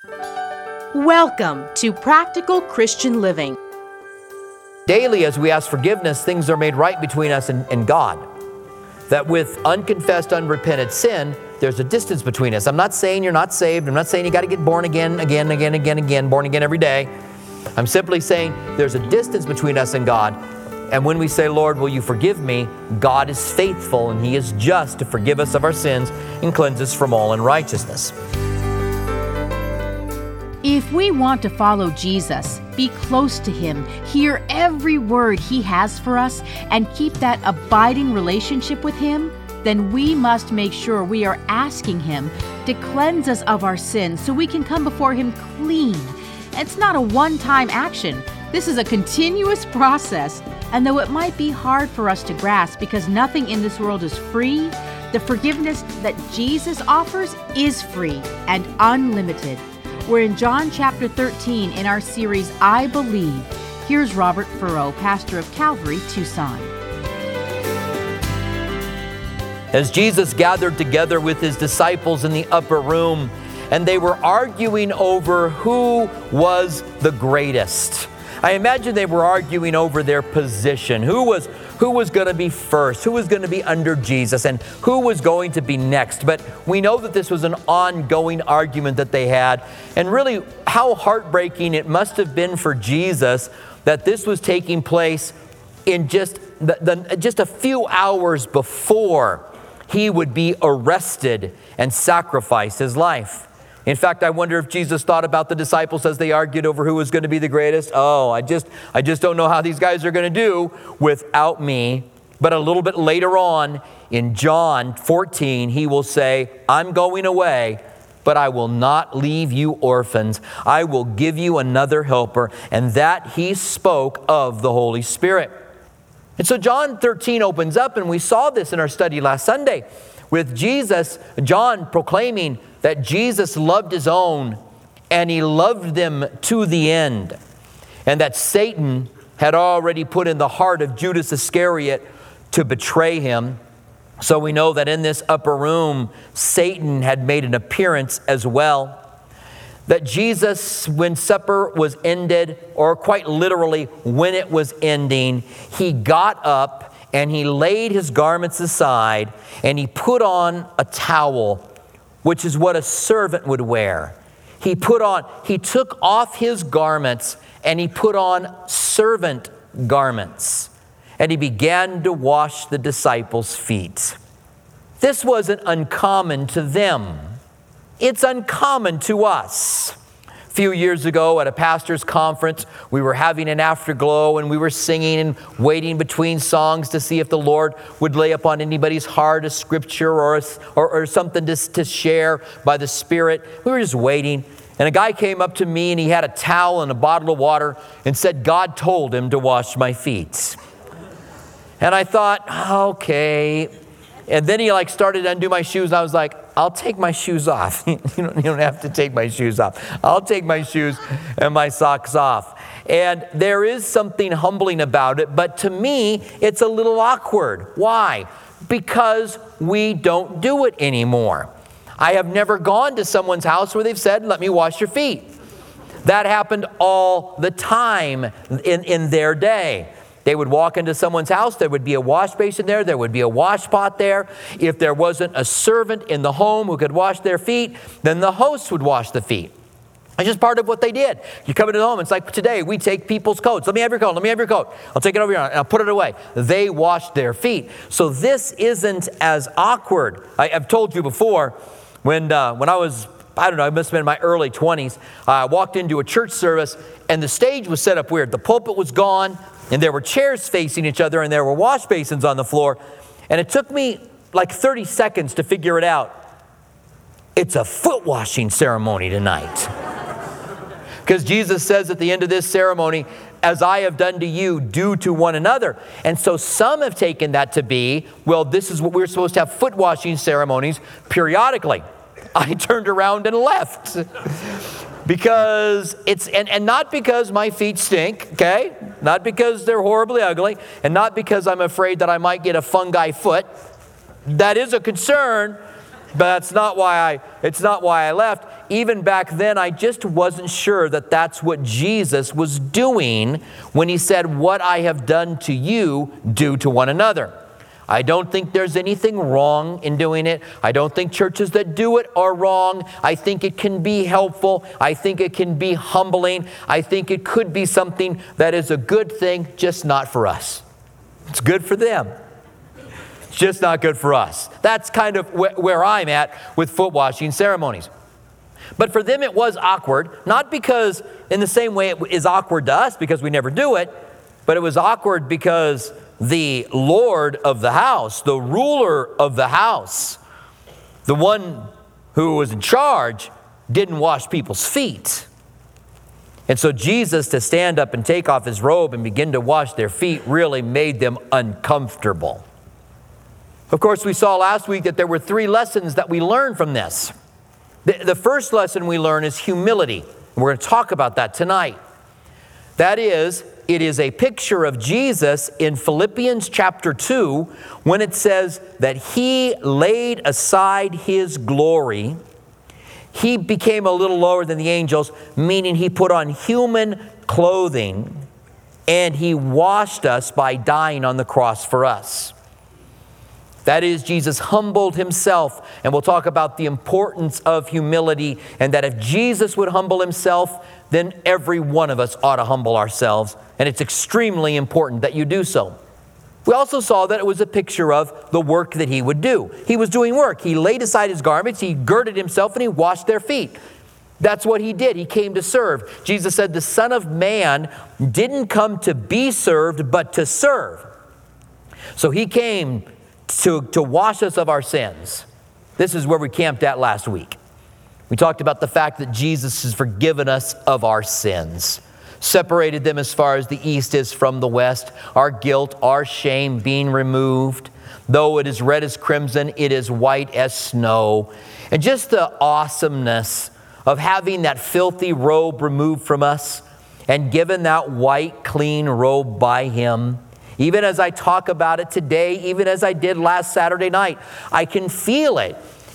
Welcome to Practical Christian Living. Daily, as we ask forgiveness, things are made right between us and God. That with unconfessed, unrepented sin, there's a distance between us. I'm not saying you're not saved. I'm not saying you got to get born again, born again every day. I'm simply saying there's a distance between us and God. And when we say, Lord, will you forgive me? God is faithful and He is just to forgive us of our sins and cleanse us from all unrighteousness. If we want to follow Jesus, be close to Him, hear every word He has for us, and keep that abiding relationship with Him, then we must make sure we are asking Him to cleanse us of our sins so we can come before Him clean. It's not a one-time action. This is a continuous process. And though it might be hard for us to grasp because nothing in this world is free, the forgiveness that Jesus offers is free and unlimited. We're in John chapter 13 in our series, I Believe. Here's Robert Furrow, pastor of Calvary, Tucson. As Jesus gathered together with His disciples in the upper room, and they were arguing over who was the greatest. I imagine they were arguing over their position. Who was going to be first? Who was going to be under Jesus? And who was going to be next? But we know that this was an ongoing argument that they had. And really, how heartbreaking it must have been for Jesus that this was taking place in just a few hours before He would be arrested and sacrifice His life. In fact, I wonder if Jesus thought about the disciples as they argued over who was going to be the greatest. Oh, I just don't know how these guys are going to do without me. But a little bit later on in John 14, He will say, I'm going away, but I will not leave you orphans. I will give you another helper. And that He spoke of the Holy Spirit. And so John 13 opens up, and we saw this in our study last Sunday with Jesus, John proclaiming that Jesus loved His own and He loved them to the end. And that Satan had already put in the heart of Judas Iscariot to betray Him. So we know that in this upper room, Satan had made an appearance as well. That Jesus, when supper was ended, or quite literally when it was ending, He got up and He laid His garments aside and He put on a towel, which is what a servant would wear. He took off His garments and He put on servant garments. And He began to wash the disciples' feet. This wasn't uncommon to them. It's uncommon to us. A few years ago at a pastor's conference, we were having an afterglow and we were singing and waiting between songs to see if the Lord would lay upon anybody's heart a scripture or something to share by the Spirit. We were just waiting. And a guy came up to me and he had a towel and a bottle of water and said, God told him to wash my feet. And I thought, okay. And then he started to undo my shoes. And I was like, I'll take my shoes off. You don't have to take my shoes off. I'll take my shoes and my socks off. And there is something humbling about it. But to me, it's a little awkward. Why? Because we don't do it anymore. I have never gone to someone's house where they've said, let me wash your feet. That happened all the time in their day. They would walk into someone's house, there would be a wash basin there would be a wash pot there. If there wasn't a servant in the home who could wash their feet, then the host would wash the feet. It's just part of what they did. You come into the home, it's like today, we take people's coats. Let me have your coat. I'll take it over here and I'll put it away. They washed their feet. So this isn't as awkward. I've told you before, when I was, I must have been in my early 20s, I walked into a church service and the stage was set up weird. The pulpit was gone and there were chairs facing each other and there were wash basins on the floor. And it took me 30 seconds to figure it out. It's a foot washing ceremony tonight. Because Jesus says at the end of this ceremony, as I have done to you, do to one another. And so some have taken that to be, well, this is what we're supposed to have foot washing ceremonies periodically. I turned around and left. Because and not because my feet stink, okay? Not because they're horribly ugly, and not because I'm afraid that I might get a fungi foot. That is a concern, But it's not why I left. Even back then, I just wasn't sure that that's what Jesus was doing when he said, what I have done to you, do to one another. I don't think there's anything wrong in doing it. I don't think churches that do it are wrong. I think it can be helpful. I think it can be humbling. I think it could be something that is a good thing, just not for us. It's good for them. It's just not good for us. That's kind of where I'm at with foot washing ceremonies. But for them it was awkward, not because in the same way it is awkward to us because we never do it, but it was awkward because the Lord of the house, the ruler of the house, the one who was in charge, didn't wash people's feet. And so Jesus, to stand up and take off his robe and begin to wash their feet, really made them uncomfortable. Of course, we saw last week that there were 3 lessons that we learned from this. The first lesson we learn is humility. We're going to talk about that tonight. That is, it is a picture of Jesus in Philippians chapter 2 when it says that he laid aside his glory. He became a little lower than the angels, meaning he put on human clothing and he washed us by dying on the cross for us. That is, Jesus humbled himself, and we'll talk about the importance of humility and that if Jesus would humble himself, then every one of us ought to humble ourselves, and it's extremely important that you do so. We also saw that it was a picture of the work that he would do. He was doing work. He laid aside his garments, he girded himself, and he washed their feet. That's what he did. He came to serve. Jesus said the Son of Man didn't come to be served, but to serve. So he came to wash us of our sins. This is where we camped at last week. We talked about the fact that Jesus has forgiven us of our sins, separated them as far as the east is from the west, our guilt, our shame being removed. Though it is red as crimson, it is white as snow. And just the awesomeness of having that filthy robe removed from us and given that white, clean robe by him. Even as I talk about it today, even as I did last Saturday night, I can feel it.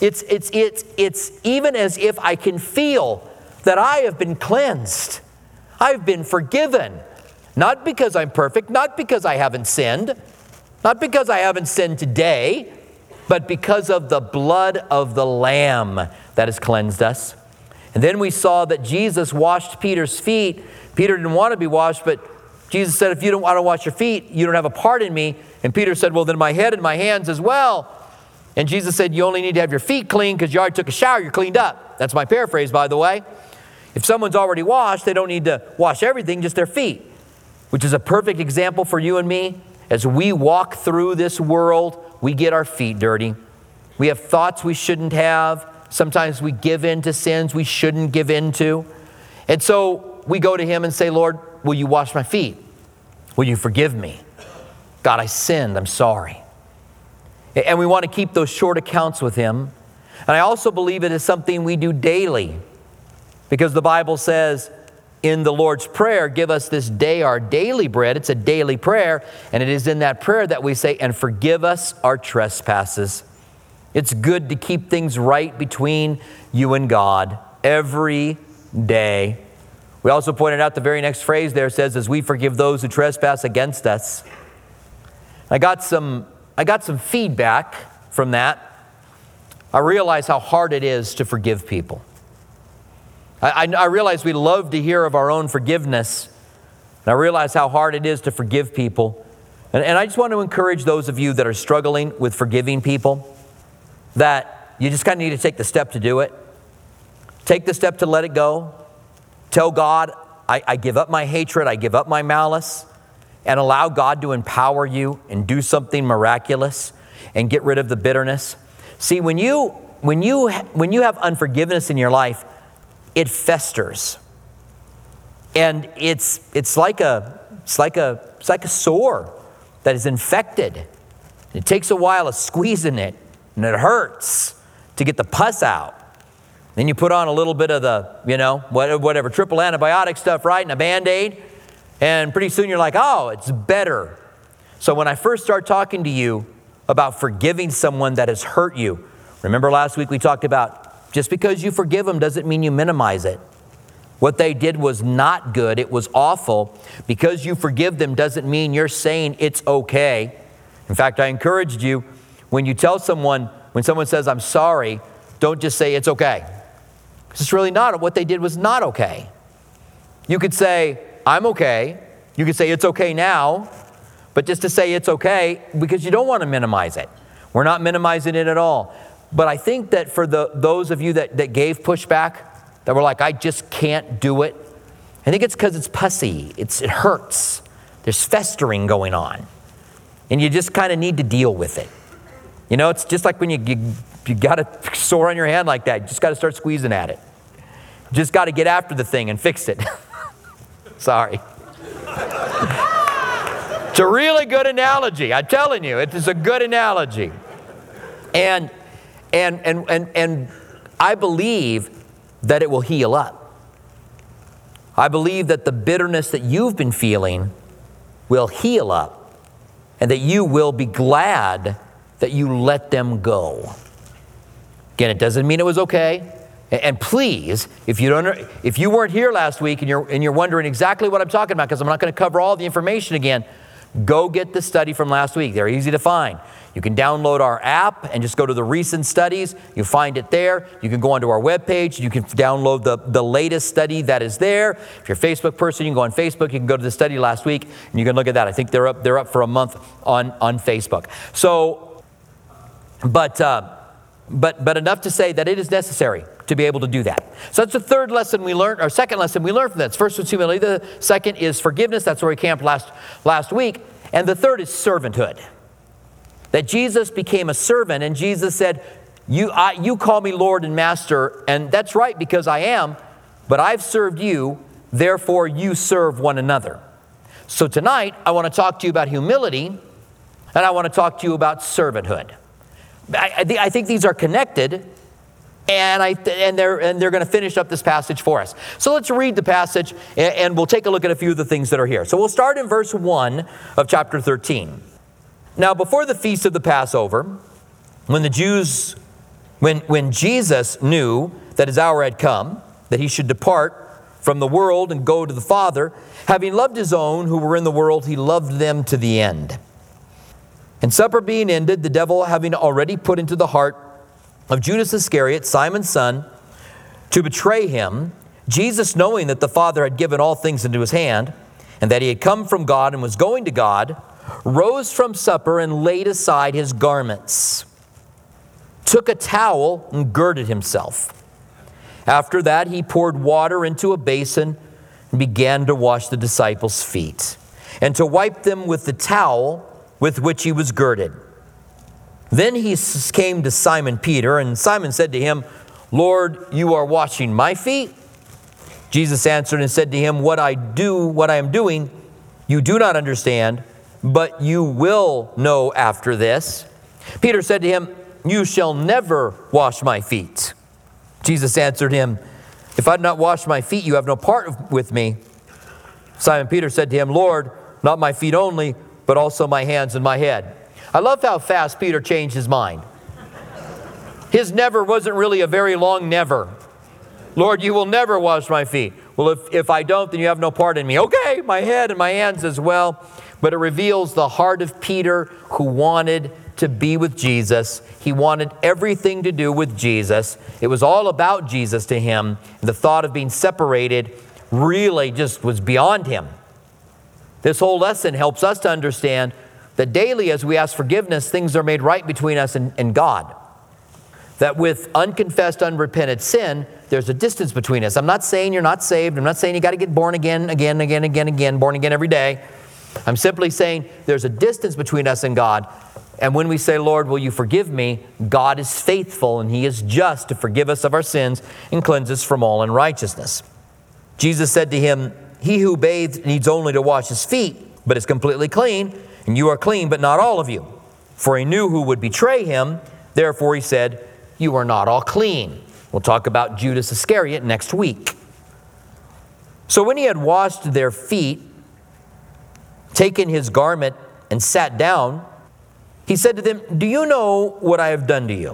It's even as if I can feel that I have been cleansed. I've been forgiven. Not because I'm perfect, not because I haven't sinned, not because I haven't sinned today, but because of the blood of the Lamb that has cleansed us. And then we saw that Jesus washed Peter's feet. Peter didn't want to be washed, but Jesus said, if you don't want to wash your feet, you don't have a part in me. And Peter said, well, then my head and my hands as well. And Jesus said, you only need to have your feet clean because you already took a shower, you're cleaned up. That's my paraphrase, by the way. If someone's already washed, they don't need to wash everything, just their feet, which is a perfect example for you and me. As we walk through this world, we get our feet dirty. We have thoughts we shouldn't have. Sometimes we give in to sins we shouldn't give in to. And so we go to him and say, Lord, will you wash my feet? Will you forgive me? God, I sinned. I'm sorry. And we want to keep those short accounts with him. And I also believe it is something we do daily because the Bible says in the Lord's Prayer, give us this day our daily bread. It's a daily prayer. And it is in that prayer that we say, and forgive us our trespasses. It's good to keep things right between you and God every day. We also pointed out the very next phrase there says, as we forgive those who trespass against us. I got some feedback from that. I realize how hard it is to forgive people. I realize we love to hear of our own forgiveness. And I realize how hard it is to forgive people. And I just want to encourage those of you that are struggling with forgiving people that you just kind of need to take the step to do it. Take the step to let it go. Tell God, I give up my hatred, I give up my malice, and allow God to empower you and do something miraculous and get rid of the bitterness. See, when you have unforgiveness in your life, it festers. And it's like a sore that is infected. It takes a while of squeezing it, and it hurts to get the pus out. Then you put on a little bit of the, whatever, triple antibiotic stuff, right, and a Band-Aid, and pretty soon you're like, oh, it's better. So when I first start talking to you about forgiving someone that has hurt you, Remember last week we talked about just because you forgive them doesn't mean you minimize it. What they did was not good. It was awful. Because you forgive them doesn't mean you're saying it's okay. In fact, I encouraged you, when you tell someone, when someone says, I'm sorry, don't just say it's okay. Because it's really not. What they did was not okay. You could say, I'm okay. You could say it's okay now. But just to say it's okay, because you don't want to minimize it. We're not minimizing it at all. But I think that for those of you that gave pushback, that were like, I just can't do it, I think it's because it's pussy. It hurts. There's festering going on. And you just kind of need to deal with it. You know, it's just like when you got a sore on your hand like that. You just got to start squeezing at it. You just got to get after the thing and fix it. Sorry. It's a really good analogy. I'm telling you, it is a good analogy. And I believe that it will heal up. I believe that the bitterness that you've been feeling will heal up, and that you will be glad that you let them go. Again, it doesn't mean it was okay. And please, if you weren't here last week and you're wondering exactly what I'm talking about, because I'm not going to cover all the information again, go get the study from last week. They're easy to find. You can download our app and just go to the recent studies. You'll find it there. You can go onto our webpage. You can download the latest study that is there. If you're a Facebook person, you can go on Facebook. You can go to the study last week and you can look at that. I think they're up for a month on Facebook. So, but enough to say that it is necessary to be able to do that. So that's the third lesson we learned, or second lesson we learned from that. First was humility. The second is forgiveness. That's where we camped last week. And the third is servanthood. That Jesus became a servant, and Jesus said, you call me Lord and Master, and that's right because I am, but I've served you, therefore you serve one another. So tonight, I want to talk to you about humility, and I want to talk to you about servanthood. I think these are connected, and they're going to finish up this passage for us. So let's read the passage, and we'll take a look at a few of the things that are here. So we'll start in verse 1 of chapter 13. Now, before the feast of the Passover, when Jesus knew that his hour had come, that he should depart from the world and go to the Father, having loved his own who were in the world, he loved them to the end. And supper being ended, the devil having already put into the heart of Judas Iscariot, Simon's son, to betray him, Jesus, knowing that the Father had given all things into his hand, and that he had come from God and was going to God, rose from supper and laid aside his garments, took a towel and girded himself. After that, he poured water into a basin and began to wash the disciples' feet, and to wipe them with the towel with which he was girded. Then he came to Simon Peter, and Simon said to him, Lord, you are washing my feet? Jesus answered and said to him, what I am doing, you do not understand, but you will know after this. Peter said to him, you shall never wash my feet. Jesus answered him, if I do not wash my feet, you have no part with me. Simon Peter said to him, Lord, not my feet only, but also my hands and my head. I love how fast Peter changed his mind. His never wasn't really a very long never. Lord, you will never wash my feet. Well, if I don't, then you have no part in me. Okay, my head and my hands as well. But it reveals the heart of Peter, who wanted to be with Jesus. He wanted everything to do with Jesus. It was all about Jesus to him. The thought of being separated really just was beyond him. This whole lesson helps us to understand that daily as we ask forgiveness, things are made right between us and God. That with unconfessed, unrepented sin, there's a distance between us. I'm not saying you're not saved. I'm not saying you got to get born again, born again every day. I'm simply saying there's a distance between us and God. And when we say, Lord, will you forgive me? God is faithful and he is just to forgive us of our sins and cleanse us from all unrighteousness. Jesus said to him, he who bathed needs only to wash his feet, but is completely clean. And you are clean, but not all of you. For he knew who would betray him. Therefore he said, you are not all clean. We'll talk about Judas Iscariot next week. So when he had washed their feet, taken his garment and sat down, he said to them, do you know what I have done to you?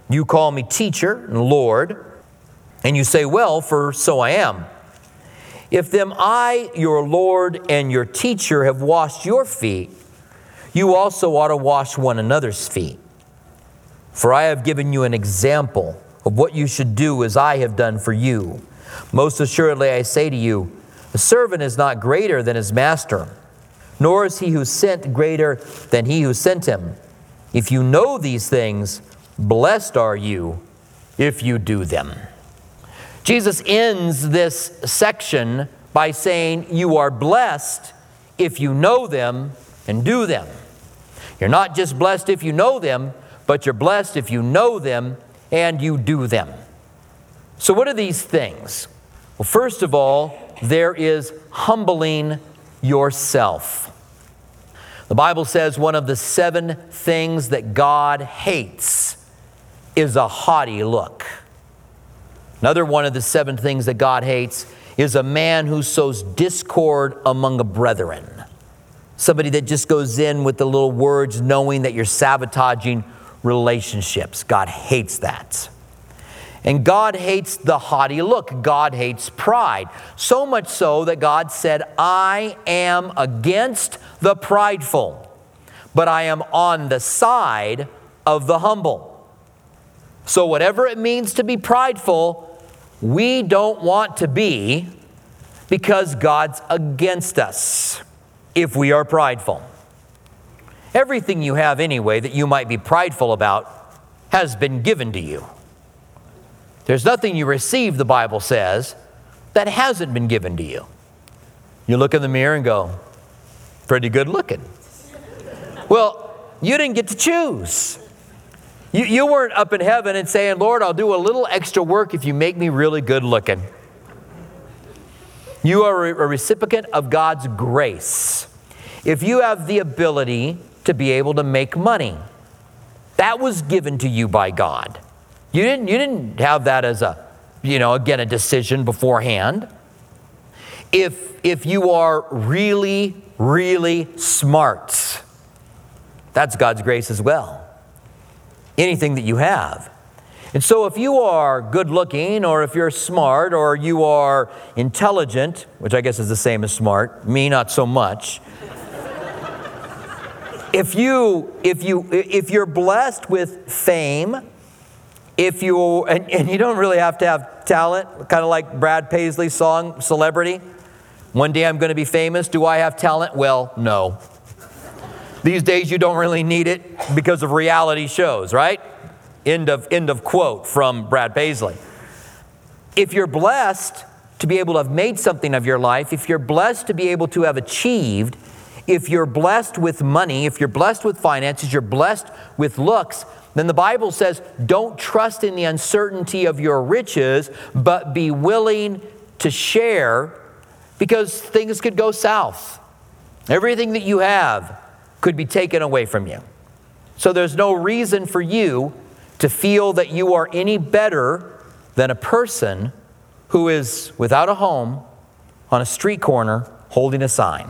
You call me teacher and Lord, and you say, well, for so I am. If then I, your Lord and your teacher, have washed your feet, you also ought to wash one another's feet. For I have given you an example of what you should do as I have done for you. Most assuredly I say to you, a servant is not greater than his master, nor is he who sent greater than he who sent him. If you know these things, blessed are you if you do them. Jesus ends this section by saying, you are blessed if you know them and do them. You're not just blessed if you know them, but you're blessed if you know them and you do them. So what are these things? Well, first of all, there is humbling yourself. The Bible says one of the 7 things that God hates is a haughty look. Another one of the 7 things that God hates is a man who sows discord among the brethren. Somebody that just goes in with the little words knowing that you're sabotaging relationships. God hates that. And God hates the haughty look. God hates pride. So much so that God said, I am against the prideful, but I am on the side of the humble. So whatever it means to be prideful, we don't want to be, because God's against us if we are prideful. Everything you have anyway that you might be prideful about has been given to you. There's nothing you receive, the Bible says, that hasn't been given to you. You look in the mirror and go, pretty good looking. Well, you didn't get to choose. You weren't up in heaven and saying, Lord, I'll do a little extra work if you make me really good looking. You are a recipient of God's grace. If you have the ability to be able to make money, that was given to you by God. You didn't have that as a decision beforehand. If you are really, really smart, that's God's grace as well. Anything that you have. And so if you are good looking, or if you're smart, or you are intelligent, which I guess is the same as smart, me not so much. If you're blessed with fame, and you don't really have to have talent, kind of like Brad Paisley's song, Celebrity. One day I'm going to be famous. Do I have talent? Well, no. These days you don't really need it because of reality shows, right? End of quote from Brad Paisley. If you're blessed to be able to have made something of your life, if you're blessed to be able to have achieved, if you're blessed with money, if you're blessed with finances, you're blessed with looks, then the Bible says, don't trust in the uncertainty of your riches, but be willing to share, because things could go south. Everything that you have could be taken away from you. So there's no reason for you to feel that you are any better than a person who is without a home on a street corner holding a sign.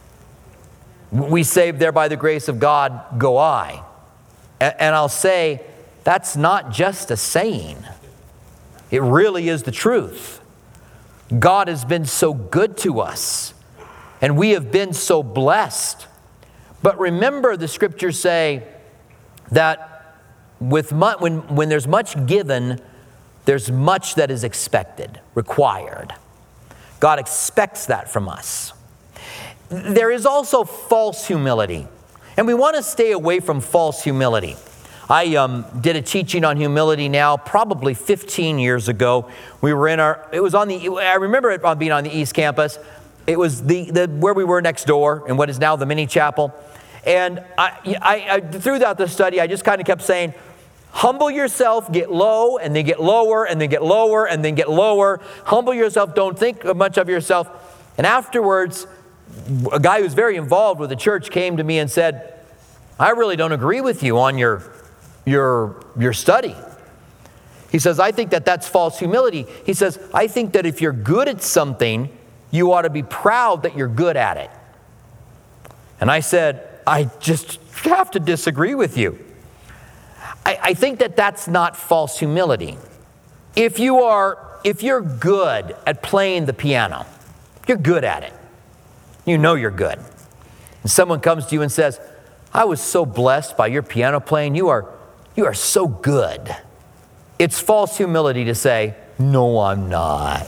We saved there by the grace of God, go I. And I'll say, that's not just a saying. It really is the truth. God has been so good to us, and we have been so blessed. But remember, the scriptures say that when there's much given, there's much that is expected, required. God expects that from us. There is also false humility, and we want to stay away from false humility. I did a teaching on humility now, probably 15 years ago. I remember it being on the East Campus. It was where we were next door in what is now the mini chapel. And I throughout the study, I just kind of kept saying, humble yourself, get low, and then get lower, and then get lower, and then get lower. Humble yourself, don't think much of yourself. And afterwards, a guy who's very involved with the church came to me and said, I really don't agree with you on your study. He says, I think that's false humility. He says, I think that if you're good at something, you ought to be proud that you're good at it. And I said, I just have to disagree with you. I think that that's not false humility. If you're good at playing the piano, you're good at it. You know you're good. And someone comes to you and says, I was so blessed by your piano playing. You are so good. It's false humility to say, no, I'm not.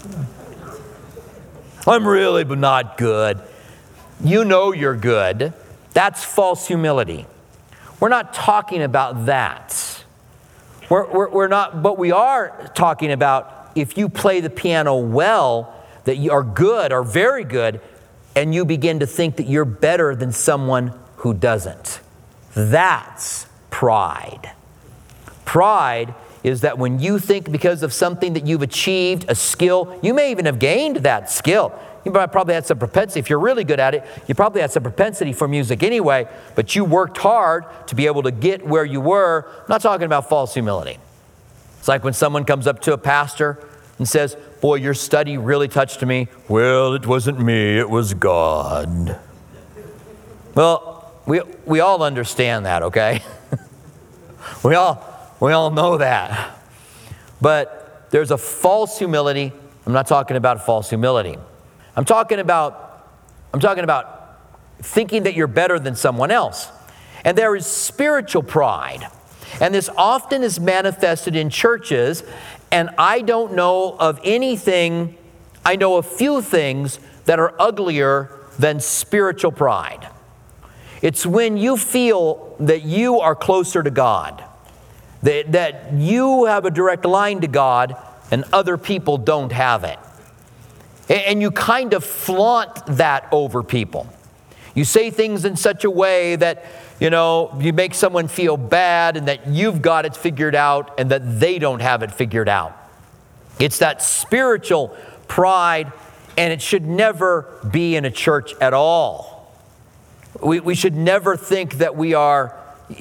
I'm really not good. You know you're good. That's false humility. We're not talking about that. We're not, but we are talking about if you play the piano well, that you are good or very good, and you begin to think that you're better than someone who doesn't. That's pride. Pride is that when you think because of something that you've achieved, a skill, you may even have gained that skill. You probably had some propensity. If you're really good at it, you probably had some propensity for music anyway, but you worked hard to be able to get where you were. I'm not talking about false humility. It's like when someone comes up to a pastor and says, boy, your study really touched me. Well, it wasn't me, it was God. Well, we all understand that, okay? We all know that. But there's a false humility. I'm not talking about false humility. I'm talking about thinking that you're better than someone else. And there is spiritual pride. And this often is manifested in churches. And I don't know of anything, I know a few things that are uglier than spiritual pride. It's when you feel that you are closer to God, that you have a direct line to God and other people don't have it. And you kind of flaunt that over people. You say things in such a way that, you make someone feel bad and that you've got it figured out and that they don't have it figured out. It's that spiritual pride, and it should never be in a church at all. We should never think that we are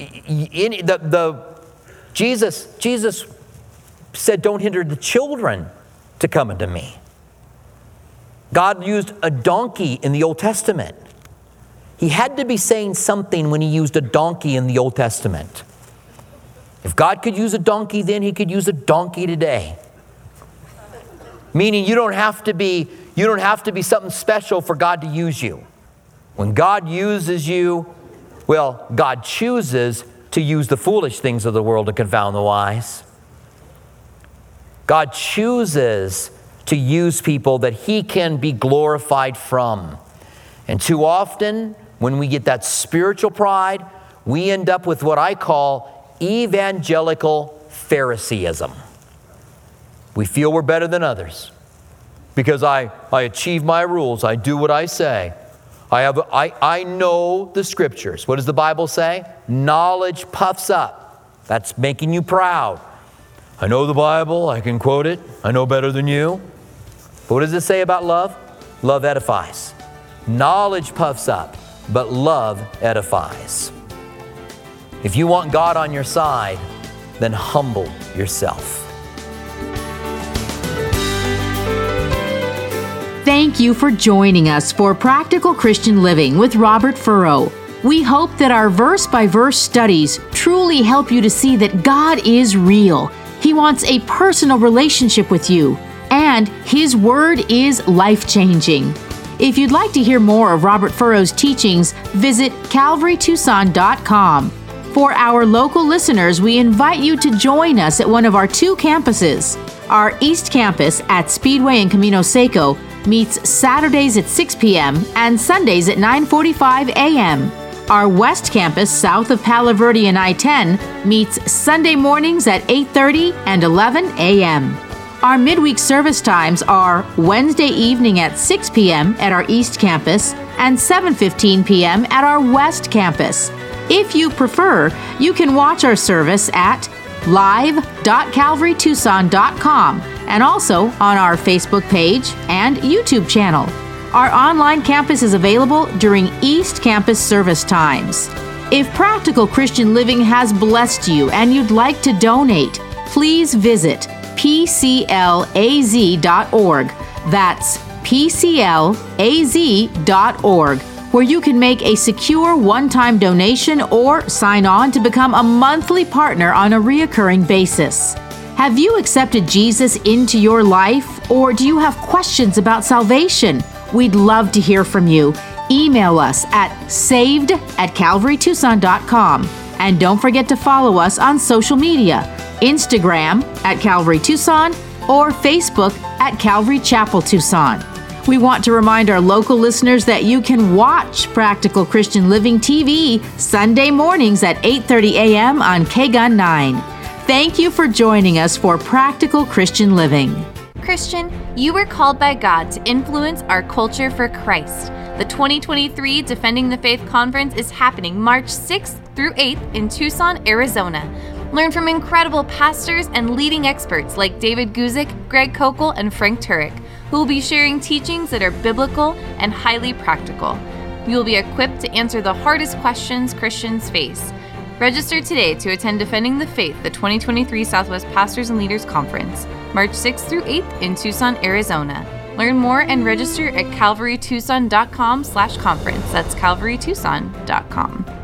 Jesus said, don't hinder the children to come unto me. God used a donkey in the Old Testament. He had to be saying something when he used a donkey in the Old Testament. If God could use a donkey then, he could use a donkey today. Meaning you don't have to be something special for God to use you. When God uses you, well, God chooses to use the foolish things of the world to confound the wise. God chooses to use people that he can be glorified from. And too often, when we get that spiritual pride, we end up with what I call evangelical Phariseeism. We feel we're better than others because I achieve my rules. I do what I say. I know the scriptures. What does the Bible say? Knowledge puffs up. That's making you proud. I know the Bible. I can quote it. I know better than you. But what does it say about love? Love edifies. Knowledge puffs up, but love edifies. If you want God on your side, then humble yourself. Thank you for joining us for Practical Christian Living with Robert Furrow. We hope that our verse-by-verse studies truly help you to see that God is real. He wants a personal relationship with you, and His Word is life-changing. If you'd like to hear more of Robert Furrow's teachings, visit CalvaryTucson.com. For our local listeners, we invite you to join us at one of our two campuses. Our East Campus at Speedway and Camino Seco meets Saturdays at 6 p.m. and Sundays at 9:45 a.m. Our West Campus, south of Palo Verde and I-10, meets Sunday mornings at 8:30 and 11 a.m. Our midweek service times are Wednesday evening at 6 p.m. at our East Campus and 7:15 p.m. at our West Campus. If you prefer, you can watch our service at live.calvarytucson.com and also on our Facebook page and YouTube channel. Our online campus is available during East Campus service times. If Practical Christian Living has blessed you and you'd like to donate, please visit PCLAZ.org. That's PCLAZ.org. where you can make a secure one-time donation or sign on to become a monthly partner on a reoccurring basis. Have you accepted Jesus into your life, or do you have questions about salvation? We'd love to hear from you. Email us at saved@calvarytucson.com. And don't forget to follow us on social media, Instagram at Calvary Tucson or Facebook at Calvary Chapel Tucson. We want to remind our local listeners that you can watch Practical Christian Living TV Sunday mornings at 8:30 a.m. on KGUN 9. Thank you for joining us for Practical Christian Living. Christian, you were called by God to influence our culture for Christ. The 2023 Defending the Faith Conference is happening March 6th through 8th in Tucson, Arizona. Learn from incredible pastors and leading experts like David Guzik, Greg Kokel, and Frank Turek, who will be sharing teachings that are biblical and highly practical. You will be equipped to answer the hardest questions Christians face. Register today to attend Defending the Faith, the 2023 Southwest Pastors and Leaders Conference, March 6th through 8th in Tucson, Arizona. Learn more and register at calvarytucson.com/conference. That's calvarytucson.com.